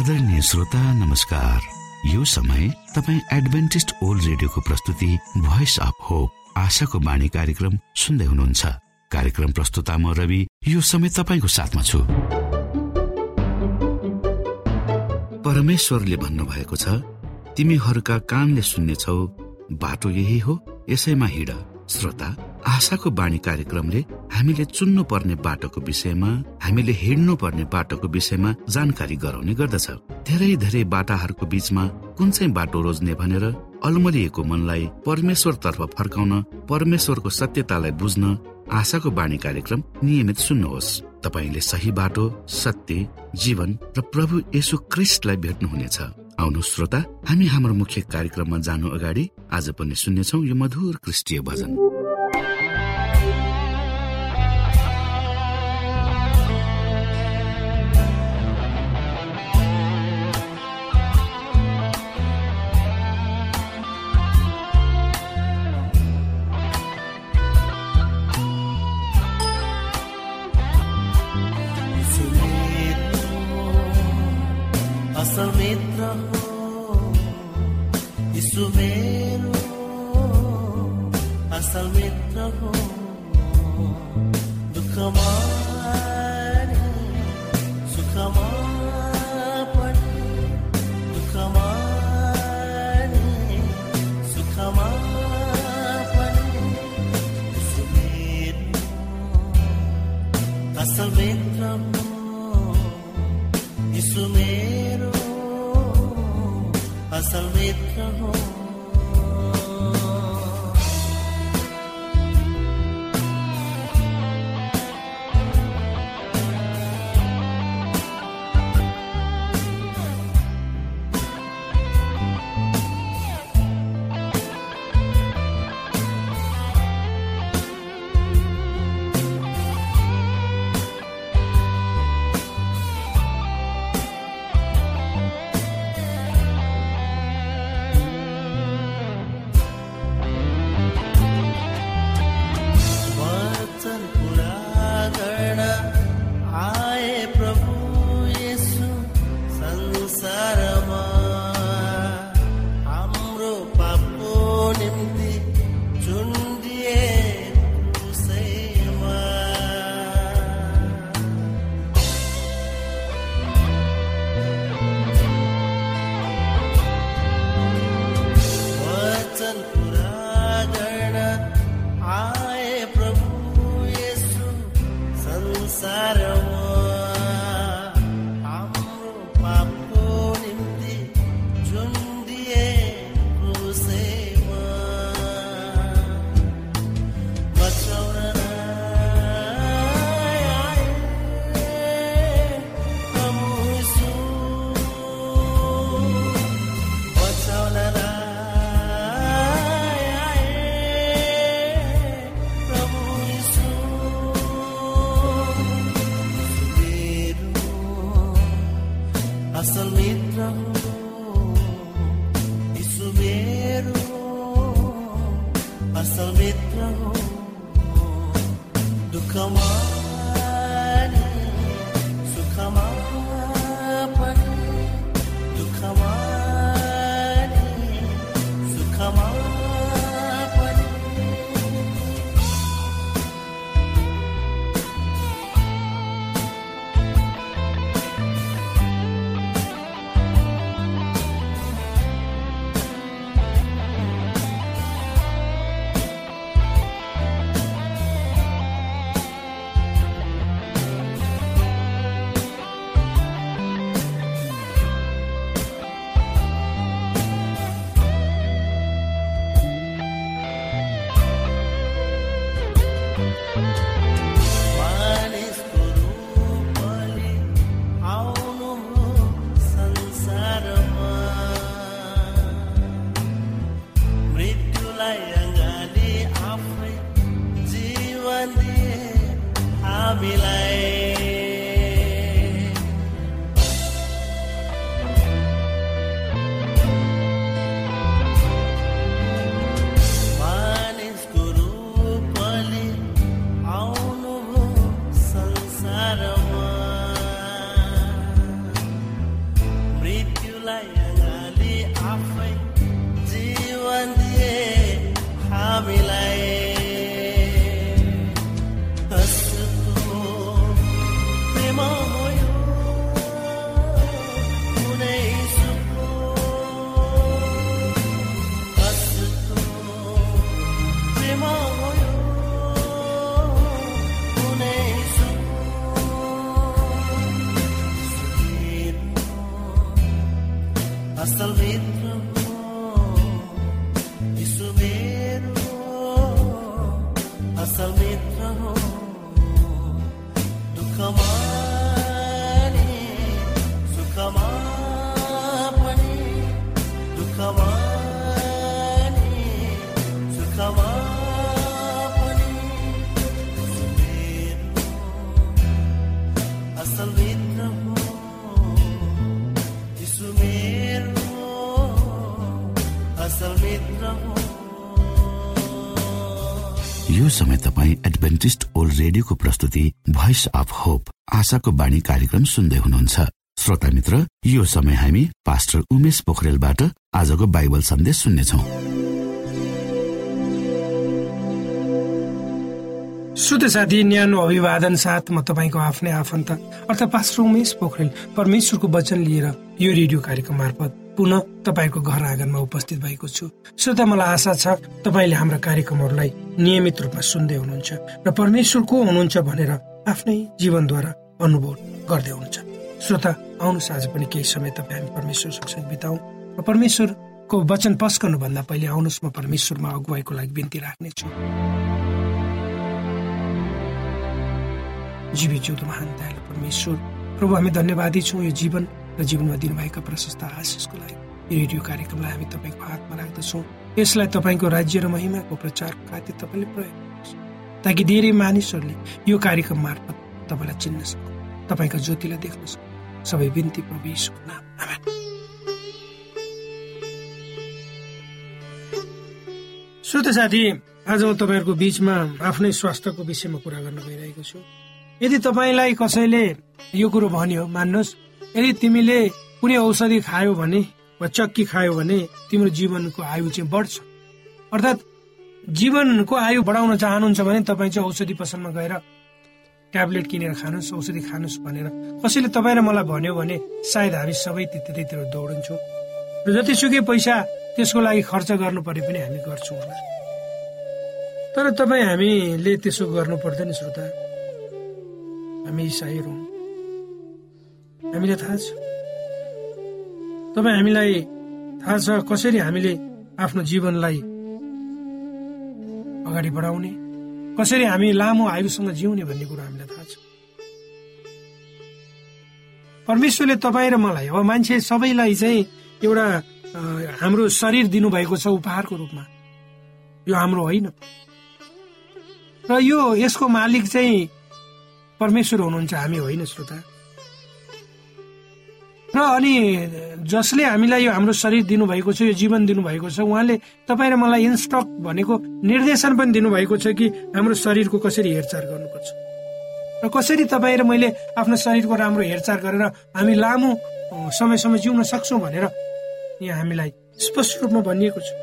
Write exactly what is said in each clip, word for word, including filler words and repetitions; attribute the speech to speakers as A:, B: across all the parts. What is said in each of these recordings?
A: आदरणीय श्रोता नमस्कार। यो समय तपाईँ एडभेन्टिस्ट ओल्ड रेडियोको प्रस्तुति भोइस अफ होप आशाको बाणी कार्यक्रम सुन्दै हुनुहुन्छ। कार्यक्रम प्रस्तुता म रवि यो समय तपाईको साथमा छु। परमेश्वरले भन्नुभएको छ, तिमीहरूका कानले सुन्नेछौ, बाटो यही हो, यसैमा हिँड। श्रोता, आशाको बाणी कार्यक्रमले हामीले चुन्नु पर्ने बाटोको विषयमा, हामीले हिँड्नु पर्ने बाटोको विषयमा जानकारी गराउने गर्दछ। धेरै धेरै बाटाहरूको बीचमा कुन चाहिँ बाटो रोज्ने भनेर अलमलिएको मनलाई परमेश्वर तर्फ फर्काउन, परमेश्वरको सत्यतालाई बुझ्न आशाको बाणी कार्यक्रम नियमित सुन्नुहोस्। तपाईले सही बाटो, सत्य, जीवन र प्रभु येशू ख्रीष्टलाई भेट्नुहुनेछ। आउनु श्रोता, हामी हाम्रो मुख्य कार्यक्रममा जानु अगाडि आज पनि सुन्नेछौँ यो मधुर क्रिस्टीय भजन।
B: असल मित्र हो यीशु मेरो, असल मित्र हो। दुःखमा नि सुखमा पनि, दुःखमा नि सुखमा पनि यीशु मेरो असल मित्र हो, यीशु मेरो असल मित्र हो। असल मित्र हो यीशु मेरो, असल मित्र हो। दुःखमा नि सुखमा पनि, दुःखमा नि सुखमा पनि असल मित्र हो यीशु मेरो असल मित्र हो दुःखमा नि सुखमा पनि दुःखमा नि सुखमा पनि यीशु मेरो असल मित्र हो यीशु मेरो असल मित्र हो।
A: यो समय तपाईँ एडभेन्टिस्ट ओल्ड रेडियोको प्रस्तुति भोइस अफ होप आशाको बाणी कार्यक्रम सुन्दै हुनुहुन्छ। श्रोता मित्र, यो समय हामी पास्टर उमेश पोखरेलबाट आजको बाइबल सन्देश सुन्नेछौँ।
C: श्रोता साथी, न्यानो अभिवादन साथ म तपाईँको आफ्नै आफन्त अर्थात् पास्टर उमेश पोखरेल परमेश्वरको वचन लिएर यो रेडियो कार्यक्रम मार्फत पुनः तपाईँको घर आँगनमा उपस्थित भएको छु। श्रोता, मलाई आशा छ तपाईँले हाम्रा कार्यक्रमहरूलाई नियमित रूपमा सुन्दै हुनुहुन्छ र परमेश्वर को हुनुहुन्छ भनेर आफ्नै जीवनद्वारा अनुभव गर्दै हुनुहुन्छ। श्रोता, आउनुहोस् आज पनि केही समय तपाईँ हामी परमेश्वर सँगसँगै बिताउँ र परमेश्वरको वचन पस्कनु भन्दा पहिले आउनुहोस् म परमेश्वरमा अगुवाईको लागि बिन्ती राख्नेछु। जीवी जिउँदो महान दयालु परमेश्वर प्रभु, हामी धन्यवादी छौँ यो जीवन र जीवनमा दिनुभएका प्रशस्त आशिषको लागि। यो रेडियो कार्यक्रमलाई हामी तपाईँको हातमा राख्दछौँ। यसलाई तपाईँको राज्य र महिमाको प्रचारको खातिर तपाईँले प्रयोग गर्नुहोस् ताकि धेरै मानिसहरूले यो कार्यक्रम मार्फत तपाईँलाई चिन्न सक्नु, तपाईँका ज्योतिलाई देख्न सक्नु। सबै बिन्ती प्रभु येशूको नाम, आमेन। श्रोता साथी, आज म तपाईँहरूको बीचमा आफ्नै स्वास्थ्यको विषयमा कुरा गर्न गइरहेको छु। यदि तपाईँलाई कसैले यो कुरो भन्यो, मान्नुहोस्, यदि तिमीले कुनै औषधि खायो भने वा चक्की खायो भने तिम्रो जीवनको आयु चाहिँ बढ्छ, अर्थात् जीवनको आयु बढाउन चाहनुहुन्छ भने तपाईँ चाहिँ औषधि पसलमा गएर ट्याब्लेट किनेर खानुहोस्, औषधि खानुहोस् भनेर कसैले तपाईँ र मलाई भन्यो भने सायद हामी सबै त्यतैतिर दौडिन्छौँ र जतिसुकै पैसा त्यसको लागि खर्च गर्नु परे पनि हामी गर्छौँ होला। तर तपाईँ हामीले त्यसो गर्नु पर्दैन। श्रोता, हामी इसाईहरू हौँ, हामीलाई थाहा छ, तपाईँ हामीलाई थाहा छ कसरी हामीले आफ्नो जीवनलाई अगाडि बढाउने, कसरी हामी लामो आयुसँग जिउने भन्ने कुरा हामीलाई थाहा छ। परमेश्वरले तपाईँ र मलाई, अब मान्छे सबैलाई चाहिँ एउटा हाम्रो शरीर दिनुभएको छ उपहारको रूपमा। यो हाम्रो होइन र यो यसको मालिक चाहिँ परमेश्वर हुनुहुन्छ, हामी होइन। श्रोता, र अनि जसले हामीलाई यो हाम्रो शरीर दिनुभएको छ, यो जीवन दिनुभएको छ, उहाँले तपाईँ र मलाई इन्स्ट्रक्ट भनेको निर्देशन पनि दिनुभएको छ कि हाम्रो शरीरको कसरी हेरचाह गर्नुपर्छ र कसरी तपाईँ र मैले आफ्नो शरीरको राम्रो हेरचाह गरेर हामी लामो समयसम्म जिउन सक्छौँ भनेर यहाँ हामीलाई स्पष्ट रूपमा भनिएको छ।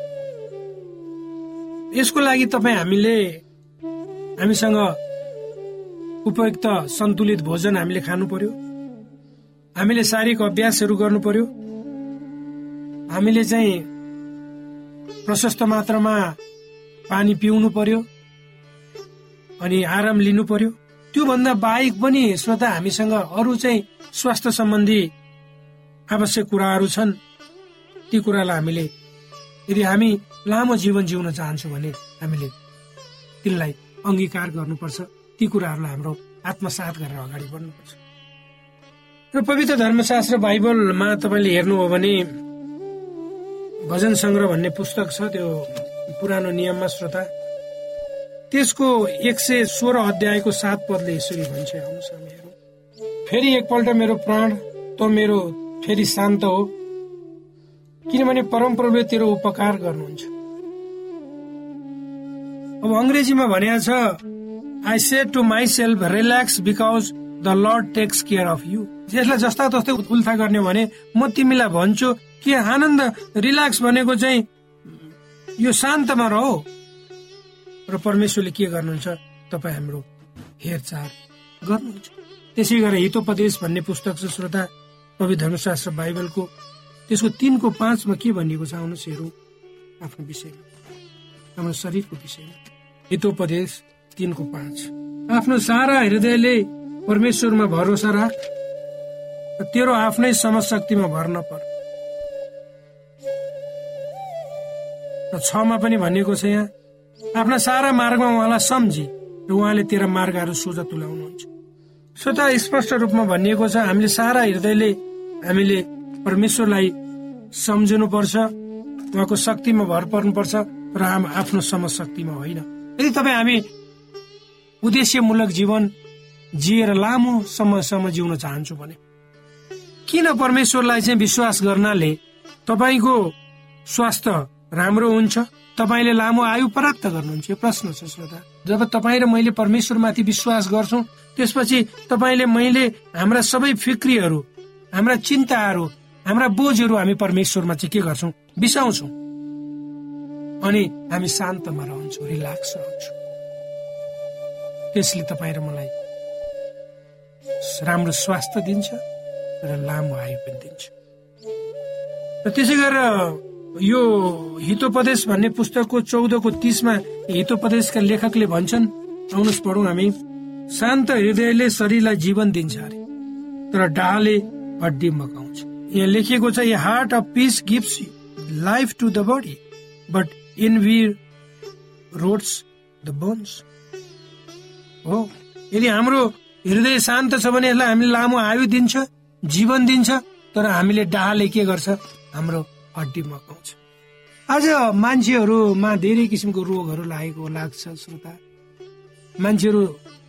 C: यसको लागि तपाईँ हामीले हामीसँग उपयुक्त सन्तुलित भोजन हामीले खानु पर्यो, हामीले शारीरिक अभ्यासहरू गर्नु पर्यो, हामीले चाहिँ प्रशस्त मात्रामा पानी पिउनु पर्यो अनि आराम लिनु पर्यो। त्यो भन्दा बाहेक पनि श्रोता, हामीसँग अरू चाहिँ स्वास्थ्य सम्बन्धी आवश्यक कुराहरू छन्। ती कुरालाई हामीले, यदि हामी लामो जीवन जिउन चाहन्छौँ भने हामीले तिनलाई अंगीकार गर्नुपर्छ। ती कुराहरूलाई हाम्रो आत्मसात गरेर अगाडि बढ्नुपर्छ। र पवित्र धर्मशास्त्र बाइबलमा तपाईँले हेर्नुभयो भने भजन संग्रह भन्ने पुस्तक छ, त्यो पुरानो नियममा श्रोता, त्यसको एक सय सोह्र अध्यायको सात पदले यसरी भन्छ, आउनुहोस् हामी हेरौँ। फेरि एकपल्ट मेरो प्राण त मेरो फेरि शान्त हो, किनभने परमप्रभुले तेरो उपकार गर्नुहुन्छ। अब अंग्रेजीमा भनेको छ, I said to myself, relax because the Lord takes care of you. यसलाई जस्ता तस्तै उल्था गर्ने भने म तिमीलाई भन्छु कि आनन्द, रिल्याक्स भनेको चाहिँ यो शान्तमा रहो र परमेश्वरले के गर्नुहुन्छ, तपाईँ हाम्रो हेरचाह गर्नुहुन्छ। त्यसै गरी हितोपदेश भन्ने पुस्तक छ श्रोता, पवित्र धर्मशास्त्र बाइबलको, त्यसको तीनको पाँचमा के भनिएको छ, आउनुहोस् हेरौँ आफ्नो विषयमा, हाम्रो शरीरको विषयमा। हितोपदेश तीनको पाँच, आफ्नो सारा हृदयले परमेश्वरमा भरोसा राख, तेरो आफ्नै समशक्तिमा भर नपर। र छमा पनि भनिएको छ यहाँ आफ्ना सारा मार्गमा उहाँलाई सम्झी र उहाँले तेरा मार्गहरू सोझा तुल्याउनुहुन्छ। स्वतः स्पष्ट रूपमा भनिएको छ हामीले सारा हृदयले हामीले परमेश्वरलाई सम्झनु पर्छ, उहाँको शक्तिमा भर पर्नुपर्छ र आफ्नो समशक्तिमा होइन। यदि तपाईँ हामी उद्देश्यमूलक जीवन जिएर लामो समयसम्म जिउन चाहन्छु भने किन परमेश्वरलाई चाहिँ विश्वास गर्नाले तपाईँको स्वास्थ्य राम्रो हुन्छ, तपाईँले लामो आयु प्राप्त गर्नुहुन्छ? यो प्रश्न छ श्रोता। जब तपाईँ र मैले परमेश्वरमाथि विश्वास गर्छौँ त्यसपछि तपाईँले मैले हाम्रा सबै फिक्रीहरू, हाम्रा चिन्ताहरू, हाम्रा बोझहरू हामी परमेश्वरमा चाहिँ के गर्छौँ? बिसाउँछौँ अनि हामी शान्तमा रहन्छौँ, रिल्याक्स रहन्छौँ। त्यसले तपाईँ र मलाई राम्रो स्वास्थ्य दिन्छ र लामो आयु पनि दिन्छ। र त्यसै गरेर यो हितोपदेश भन्ने पुस्तकको चौधको तीसमा हितोपदेशका लेखकले भन्छन्, आउनुहोस् पढौँ हामी। शान्त हृदयले शरीरलाई जीवन दिन्छ अरे, तर डाहाले हड्डी मकाउँछ। यहाँ लेखिएको छ, a heart of peace gives life to the body but envy rots the bones. हो, यदि हाम्रो हृदय शान्त छ भने यसलाई हामीले लामो आयु दिन्छ, जीवन दिन्छ, तर हामीले डाहाले के गर्छ? हाम्रो हड्डी मकाउँछ। आज मान्छेहरूमा धेरै किसिमको रोगहरू लागेको लाग्छ श्रोता। मान्छेहरू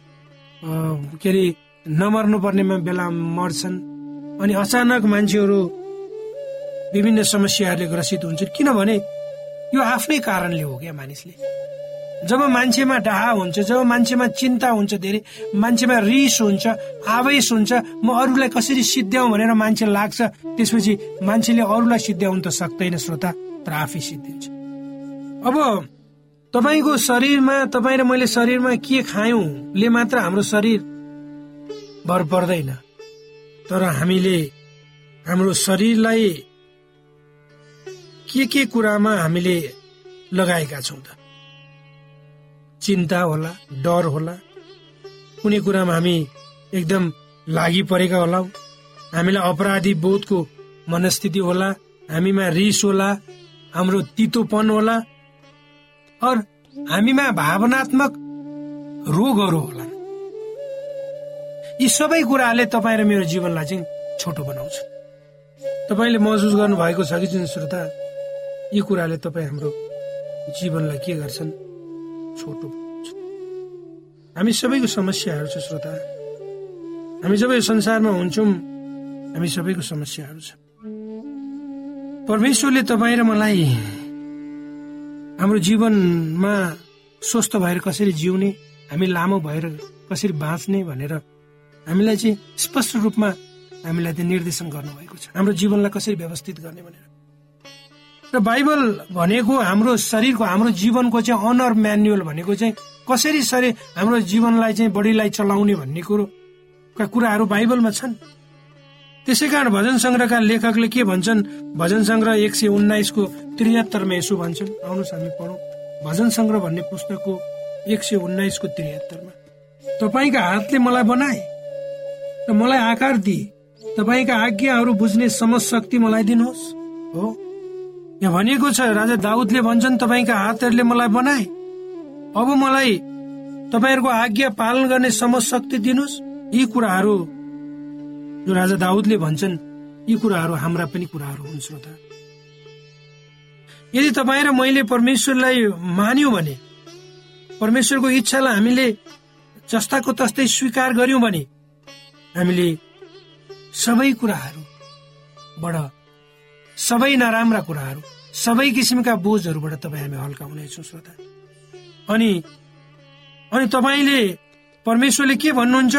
C: के अरे नमर्नु पर्नेमा बेला मर्छन् अनि अचानक मान्छेहरू विभिन्न समस्याहरूले ग्रसित हुन्छन्। किनभने यो आफ्नै कारणले हो क्या। मानिसले जब मान्छेमा डाहा हुन्छ, जब मान्छेमा चिन्ता हुन्छ, धेरै मान्छेमा रिस हुन्छ, आवेश हुन्छ, म अरूलाई कसरी सिद्ध्याउँ भनेर मान्छे लाग्छ, त्यसपछि मान्छेले अरूलाई सिद्ध्याउनु त सक्दैन श्रोता, तर आफै सिद्धिन्छ। अब तपाईँको शरीरमा, तपाईँ र मैले शरीरमा के खायौँले मात्र हाम्रो शरीर भर पर्दैन, तर हामीले हाम्रो शरीरलाई के के कुरामा हामीले लगाएका छौँ त? चिन्ता होला, डर होला, कुनै कुरामा हामी एकदम लागि परेका होला, हामीलाई अपराधी बोधको मनस्थिति होला, हामीमा रिस होला, हाम्रो तितोपन होला, और हामीमा भावनात्मक रोगहरू होला। यी सबै कुराले तपाईँ र मेरो जीवनलाई चाहिँ छोटो बनाउँछ। तपाईँले महसुस गर्नु भएको छ कि श्रोता, यी कुराले तपाईँ हाम्रो जीवनलाई के गर्छन्? छोटो बनाउँछ। हामी सबैको समस्याहरू छ श्रोता। हामी जब यो संसारमा हुन्छौँ हामी सबैको समस्याहरू छ। परमेश्वरले तपाईँ र मलाई हाम्रो जीवनमा स्वस्थ भएर कसरी जिउने, हामी लामो भएर कसरी बाँच्ने भनेर हामीलाई चाहिँ स्पष्ट रूपमा हामीलाई त्यो निर्देशन गर्नुभएको छ, हाम्रो जीवनलाई कसरी व्यवस्थित गर्ने भनेर। र बाइबल भनेको हाम्रो शरीरको, हाम्रो जीवनको चाहिँ अनर म्यानुअल भनेको चाहिँ कसरी शरीर हाम्रो जीवनलाई चाहिँ बडीलाई चलाउने भन्ने कुरो का कुराहरू बाइबलमा छन्। त्यसै कारण भजन संग्रहका लेखकले के भन्छन्? भजन संग्रह एक सय उन्नाइसको त्रिहत्तरमा यसो भन्छन्, आउनुहोस् हामी पढौँ। भजन संग्रह भन्ने पुस्तकको एक सय उन्नाइसको त्रिहत्तरमा, तपाईँका हातले मलाई बनाए र मलाई आकार दिए, तपाईँका आज्ञाहरू बुझ्ने समझ शक्ति मलाई दिनुहोस्। हो, यहाँ भनिएको छ, राजा दाउदले भन्छन्, तपाईँका हातहरूले मलाई बनाए, अब मलाई तपाईँहरूको आज्ञा पालन गर्ने समझ शक्ति दिनुहोस्। यी कुराहरू जो राजा दाउदले भन्छन्, यी कुराहरू हाम्रा पनि कुराहरू हुन् श्रोता। यदि तपाईँ र मैले परमेश्वरलाई मान्यौं भने, परमेश्वरको इच्छालाई हामीले जस्ताको तस्तै स्वीकार गर्यौं भने, हामीले सबै कुराहरूबाट, सबै नराम्रा कुराहरू, सबै किसिमका बोझहरूबाट तपाईँ हामी हल्का हुनेछौँ श्रोता। अनि अनि तपाईँले, परमेश्वरले के भन्नुहुन्छ?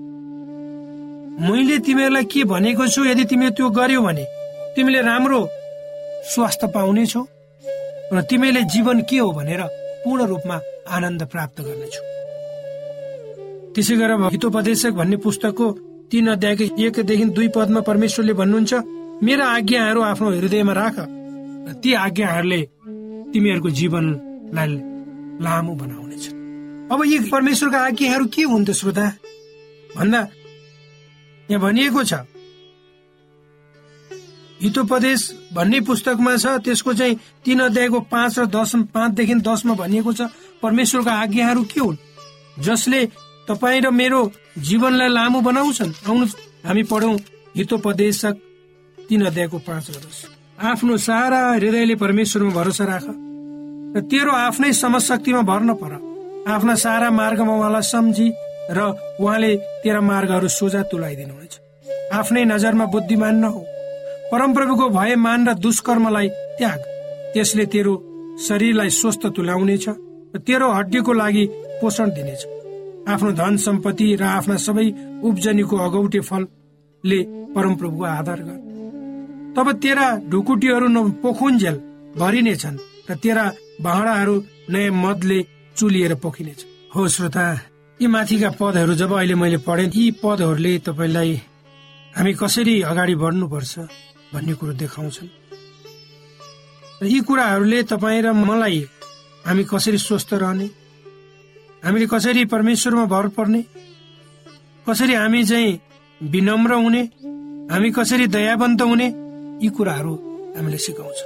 C: मैले तिमीहरूलाई के भनेको छु, यदि तिमीले त्यो गर्यौ भने तिमीले राम्रो स्वास्थ्य पाउनेछौ र तिमीले जीवन के हो भनेर पूर्ण रूपमा आनन्द प्राप्त गर्नेछौ। त्यसै गरेर हितोपदेशक भन्ने पुस्तकको तीन अध्यायको एकदेखि दुई पदमा परमेश्वरले भन्नुहुन्छ, मेरा आज्ञाहरू आफ्नो हृदयमा राख र ती आज्ञाहरूले तिमीहरूको जीवनलाई लामो बनाउनेछ। अब यी परमेश्वरका आज्ञाहरू के हुन् त श्रोता भन्दा यहाँ भनिएको छ, हितोपदेश भन्ने पुस्तकमा छ, त्यसको चाहिँ तीन अध्यायको पाँच र दस पाँचदेखि दसमा भनिएको छ परमेश्वरको आज्ञाहरू के हुन् जसले तपाईँ र मेरो जीवनलाई लामो बनाउँछन्। आउनु हामी पढौं हितोपदेशक तीन अध्यायको पाँच र दस। आफ्नो सारा हृदयले परमेश्वरमा भरोसा राख र तेरो आफ्नै समशक्तिमा भर नपर। आफ्ना सारा मार्गमा उहाँलाई सम्झी र उहाँले तेरा मार्गहरू सोझा तुलाइदिनुहुनेछ। आफ्नै नजरमा बुद्धिमान नहो, परमप्रभुको भय मान र दुष्कर्मलाई त्याग। त्यसले तेरो शरीरलाई स्वस्थ तुल्याउनेछ र तेरो हड्डीको लागि पोषण दिनेछ। आफ्नो धन सम्पत्ति र आफ्ना सबै उब्जनीको अगौटे फलले परमप्रभुको आदर गर। तब तेरा ढुकुटीहरू पोखुन्जेल भरिनेछन् र तेरा भाँडाहरू नयाँ मदले चुलिएर पोखिनेछ। हो श्रोता, यी माथिका पदहरू जब अहिले मैले पढेँ, यी पदहरूले तपाईँलाई हामी कसरी अगाडि बढ्नुपर्छ भन्ने कुरो देखाउँछन्। र यी कुराहरूले तपाईँ र मलाई हामी कसरी स्वस्थ रहने, हामीले कसरी परमेश्वरमा भर पर्ने, कसरी हामी चाहिँ विनम्र हुने, हामी कसरी दयावन्त हुने, यी कुराहरू हामीले सिकाउँछ।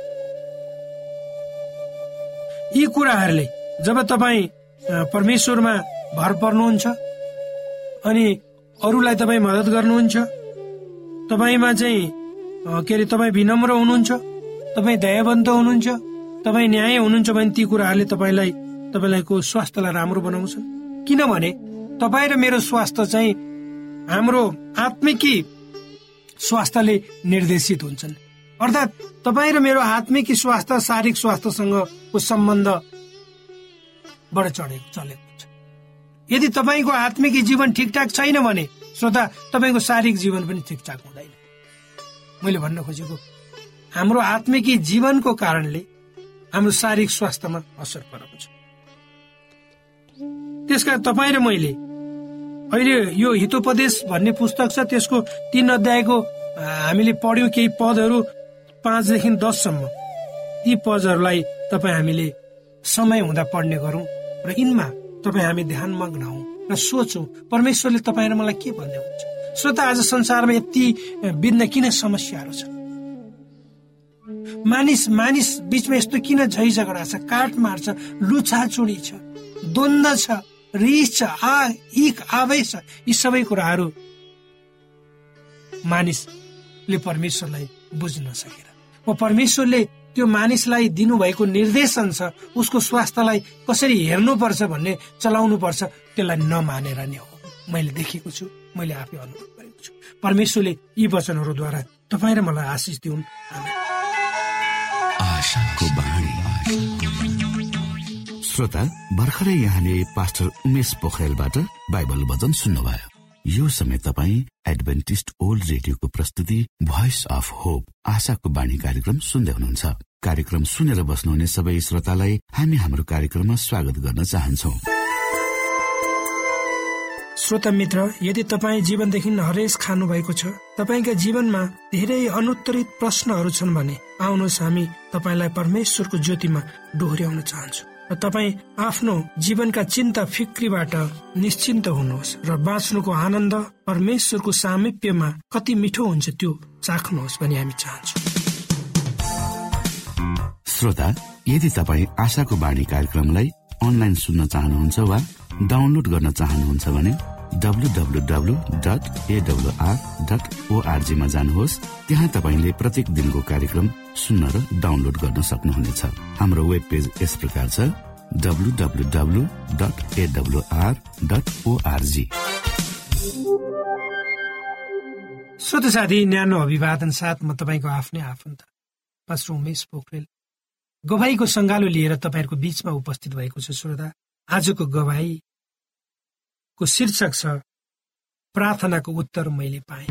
C: यी कुराहरूले जब तपाईँ परमेश्वरमा भर पर्नुहुन्छ अनि अरूलाई तपाईँ मद्दत गर्नुहुन्छ, तपाईँमा चाहिँ के अरे तपाईँ विनम्र हुनुहुन्छ, तपाईँ दयावन्त हुनुहुन्छ, तपाईँ न्याय हुनुहुन्छ भने ती कुराहरूले तपाईँलाई तपाईँलाईको स्वास्थ्यलाई राम्रो बनाउँछन्। किनभने तपाईँ र मेरो स्वास्थ्य चाहिँ हाम्रो आत्मिकी स्वास्थ्यले निर्देशित हुन्छन्। अर्थात् तपाईँ र मेरो आत्मिकी स्वास्थ्य शारीरिक स्वास्थ्यसँगको सम्बन्ध बढ चढेको चलेको छ। यदि तपाईँको आत्मिकी जीवन ठिकठाक छैन भने श्रोता तपाईँको शारीरिक जीवन पनि ठिकठाक हुँदैन। मैले भन्न खोजेको हाम्रो आत्मिकी जीवनको कारणले हाम्रो शारीरिक स्वास्थ्यमा असर परेको छ। त्यसकारण तपाईँ र मैले अहिले यो हितोपदेश भन्ने पुस्तक छ, त्यसको तीन अध्यायको हामीले पढ्यौं केही पदहरू पाँचदेखि दससम्म। यी पदहरूलाई तपाईँ हामीले समय हुँदा पढ्ने गरौं र यिनमा तपाईँ हामी ध्यानमग्न हौं र सोचौं परमेश्वरले तपाईँ र मलाई के भन्ने हुन्छ। श्रोता, आज संसारमा यति बित्न किन समस्याहरू छन्? मानिस मानिस बीचमा यस्तो किन झै झगडा छ, काटमार छ, लुछाचुडी छ, द्वन्द छ, रिस छ, आ इक आवेश छ। यी सबै कुराहरू मानिसले परमेश्वरलाई बुझ्न सकेर, व परमेश्वरले त्यो मानिसलाई दिनुभएको निर्देशन छ उसको स्वास्थ्यलाई कसरी हेर्नुपर्छ भन्ने चलाउनु पर्छ, त्यसलाई नमानेर नै हो। मैले देखेको छु, मैले आफै अनुभव गरेको छु। परमेश्वरले यी वचनहरूद्वारा तपाईँ र मलाई आशिष दिउन्।
A: श्रोता, भर्खरै यहाँले पास्टर उमेश पोखरेलबाट बाइबल वचन सुन्नुभयो। यो समय तपाईँ एडभेन्टिस्ट ओल्ड रेडियोको प्रस्तुति भोइस अफ होप आशाको बाणी कार्यक्रम सुन्दै हुनुहुन्छ। कार्यक्रम सुनेर बस्नुहुने सबै श्रोतालाई हामी हाम्रो कार्यक्रममा स्वागत गर्न चाहन्छौ।
C: श्रोता मित्र, यदि तपाईँ जीवनदेखि हरेस खानु भएको छ, तपाईँका जीवनमा धेरै अनुत्तरित प्रश्नहरू छन् भने आउनुहोस् हामी तपाईँलाई परमेश्वरको ज्योतिमा डोहोर्याउन चाहन्छौँ र तपाईँ आफ्नो जीवनका चिन्ता फिक्रीबाट निश्चिन्त हुनुहोस् र बाँच्नुको आनन्द परमेश्वरको सामिप्यमा कति मिठो हुन्छ त्यो चाख्नुहोस् भनी हामी चाहन्छौँ।
A: श्रोता, यदि तपाईँ आशाको बाणी कार्यक्रमलाई अनलाइन सुन्न चाहनुहुन्छ वा डाउनलोड गर्न चाहनुहुन्छ भने W W W dot AWR dot ORG मा जानुहोस्। त्यहाँ तपाईँले प्रत्येक दिनको कार्यक्रम सुन्न र डाउनलोड गर्न सक्नुहुनेछ। हाम्रो वेब पेज यस प्रकार छ W W W dot AWR dot ORG.
C: श्रोता साथी, न्यानो अभिवादन साथ म तपाईँको आफ्नै आफन्त पास्टर उमेश पोखरेल गवाईको संगालो लिएर तपाईँहरूको बीचमा उपस्थित भएको छु। श्रोता, आजको गवाई को शीर्षक छ प्रार्थनाको उत्तर मैले पाएँ।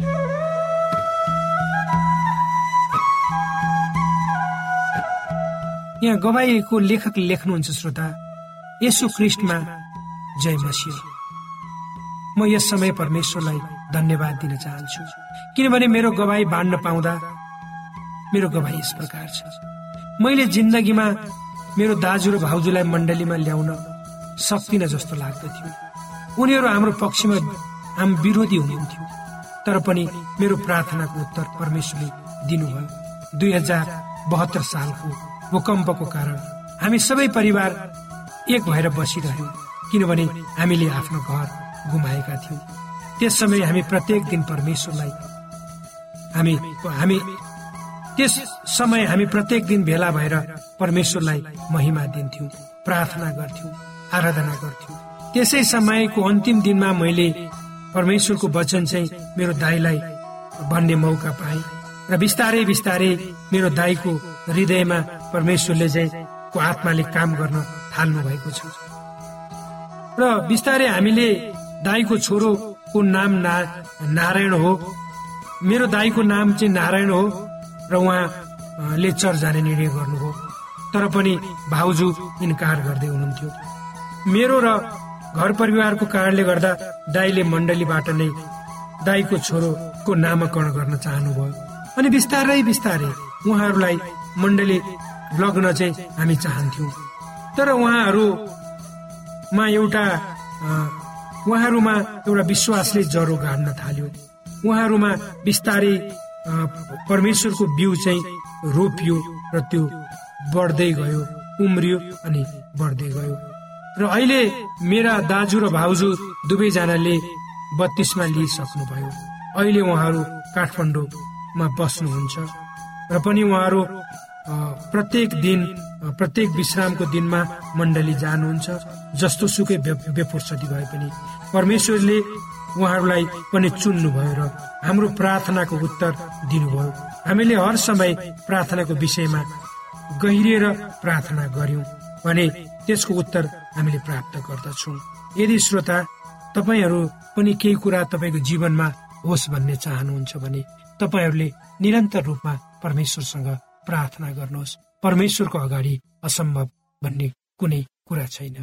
C: यहाँ गवाईको लेखक लेख्नुहुन्छ, श्रोता, येशू ख्रीष्टमा जय मसीह। म यस समय परमेश्वरलाई धन्यवाद दिन चाहन्छु किनभने मेरो गवाई बाँड्न पाउँदा मेरो गवाई यस प्रकार छ। मैले जिन्दगीमा मेरो दाजु र भाउजूलाई मण्डलीमा ल्याउन सक्दिन जस्तो लाग्दथ्यो। उनीहरू हाम्रो पक्षमा हाम विरोधी हुनुहुन्थ्यो, तर पनि मेरो प्रार्थनाको उत्तर परमेश्वरले दिनुभयो दुई हजार बहत्तर सालको भूकम्पको कारण हामी सबै परिवार एक भएर बसिरह्यौँ, किनभने हामीले आफ्नो घर गुमाएका थियौँ। त्यस समय हामी प्रत्येक दिन परमेश्वरलाई हामी हामी त्यस समय हामी प्रत्येक दिन भेला भएर परमेश्वरलाई महिमा दिन्थ्यौँ, प्रार्थना गर्थ्यौँ, आराधना गर्थ्यौँ। त्यसै समयको अन्तिम दिनमा मैले परमेश्वरको वचन चाहिँ मेरो दाइलाई भन्ने मौका पाएँ र बिस्तारै बिस्तारै मेरो दाइको हृदयमा परमेश्वरले चाहिँ को आत्माले काम गर्न थाल्नु भएको छ र बिस्तारै हामीले दाइको छोरोको नाम ना, नारायण हो। मेरो दाइको नाम चाहिँ नारायण हो र उहाँले चर्च जाने निर्णय गर्नुभयो, तर पनि भाउजू इन्कार गर्दै हुनुहुन्थ्यो। मेरो र घर परिवारको कारणले गर्दा दाइले मण्डलीबाट नै दाइको छोरोको नामकरण गर्न चाहनुभयो अनि बिस्तारै बिस्तारै उहाँहरूलाई मण्डली लग्न चाहिँ हामी चाहन्थ्यौँ। तर उहाँहरूमा एउटा उहाँहरूमा एउटा विश्वासले जरो गाड्न थाल्यो। उहाँहरूमा बिस्तारै परमेश्वरको बिउ चाहिँ रोपियो र त्यो बढ्दै गयो, उम्रियो अनि बढ्दै गयो र अहिले मेरा दाजु र भाउजू दुवैजनाले बत्तीसमा लिइसक्नुभयो। अहिले उहाँहरू काठमाडौँमा बस्नुहुन्छ र पनि उहाँहरू प्रत्येक दिन प्रत्येक विश्रामको दिनमा मण्डली जानुहुन्छ। जस्तो सुकै बेफुर्सदी भए पनि परमेश्वरले उहाँहरूलाई पनि चुन्नुभयो र हाम्रो प्रार्थनाको उत्तर दिनुभयो। हामीले हर समय प्रार्थनाको विषयमा गहिरिएर प्रार्थना गर्यौं भने त्यसको उत्तर हामीले प्राप्त गर्दछौँ। यदि श्रोता तपाईहरू पनि केही कुरा तपाईको जीवनमा होस् भन्ने चाहनुहुन्छ भने तपाईहरूले निरन्तर रूपमा परमेश्वरसँग प्रार्थना गर्नुहोस्। परमेश्वरको अगाडि असम्भव भन्ने कुनै कुरा छैन।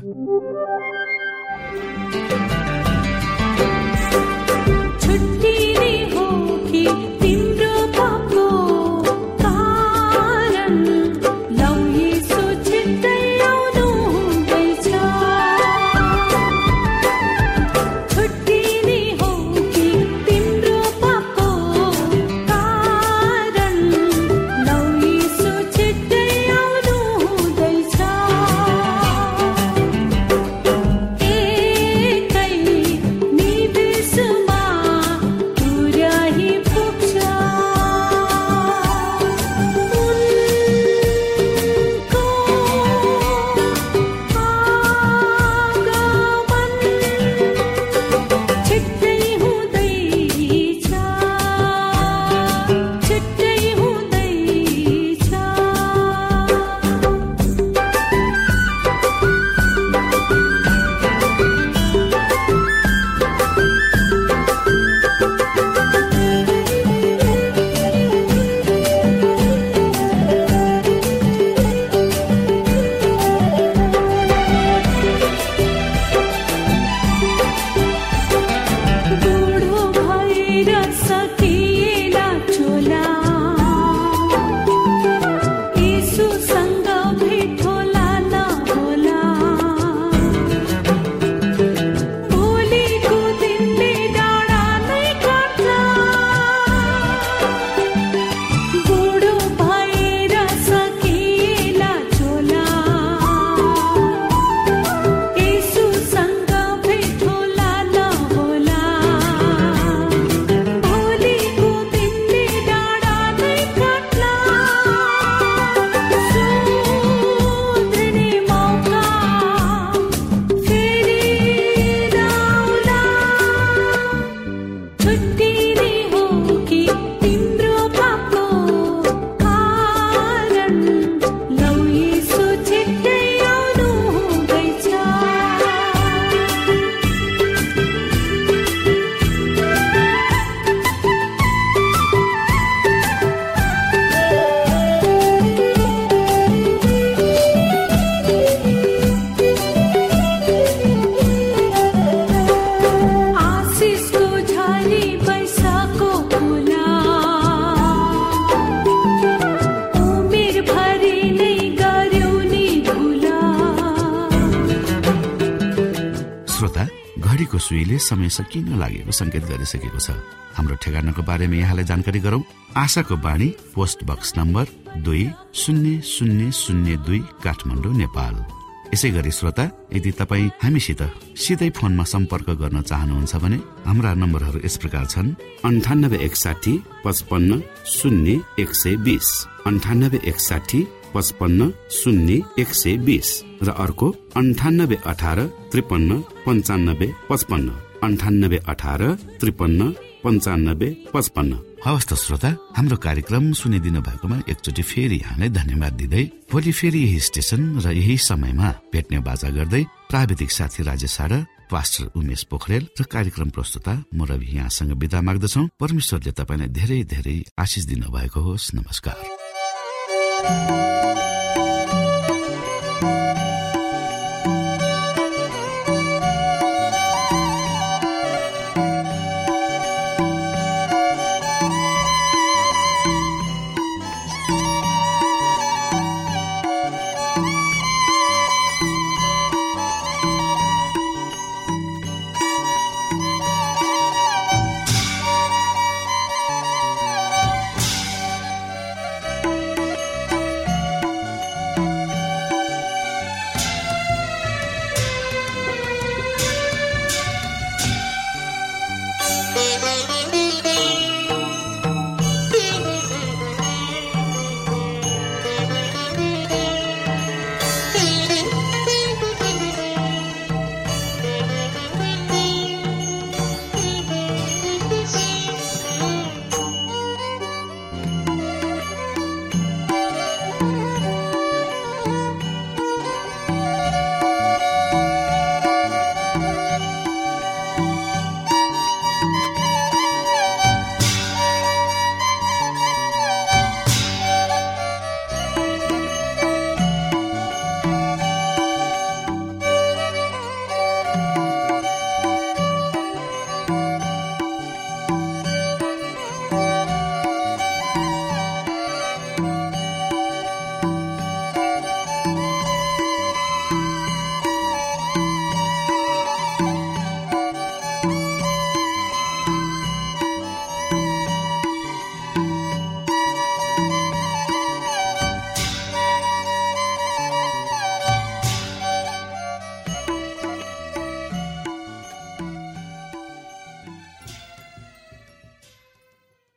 A: घडीको सुईले समय सकिन लागेको संकेत गरिसकेको छ। हाम्रो ठेगानाको बारेमा यहाँलाई जानकारी गरौं। आशाको बाणी, पोस्ट बक्स नम्बर दुई शून्य शून्य शून्य दुई, काठमाडौँ, नेपाल। यसै गरी श्रोता, यदि तपाईँ हामीसित सिधै फोनमा सम्पर्क गर्न चाहनुहुन्छ भने हाम्रा नम्बरहरू यस प्रकार छन्: अन्ठानब्बे एकसाठी पचपन्न शून्य एक सय बीस, अन्ठानब्बे एकसाठी पचपन्न शून्य एक सय बीस र अर्को अन्ठानब्बे अठार त्रिपन्न पञ्चानब्बे पचपन्न, अन्ठानब्बे अठार त्रिपन्न पञ्चानब्बे पचपन्न। हवस् त श्रोता, हाम्रो कार्यक्रम सुनिदिनु भएकोमा एकचोटि फेरि यहाँलाई धन्यवाद दिँदै भोलि फेरि यही स्टेशन र यही समयमा भेट्ने बाजा गर्दै प्राविधिक साथी राजेश सारा, पास्टर उमेश पोखरेल र कार्यक्रम प्रस्तुता म रवि यहाँसँग बिदा माग्दछौ। परमेश्वरले तपाईलाई धेरै धेरै आशिष दिनु भएको होस्। नमस्कार।